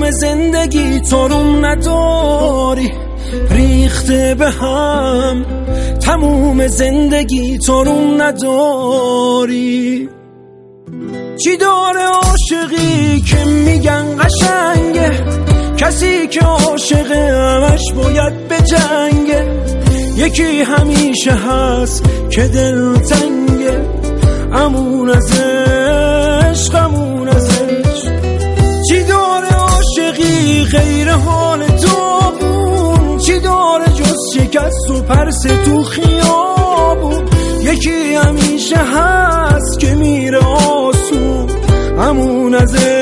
تموم زندگی تو روم نداری، ریخته به هم تموم زندگی تو روم نداری. چی داره عاشقی که میگن قشنگه، کسی که عاشقه همش باید بجنگه، یکی همیشه هست که دل تنگه، امون از عشق امون از عشق. چی داره عاشقی غیر حال داغون، چی داره جز شکست و پرس تو خیابون، یکی همیشه هست که میره آسون، امون از عشق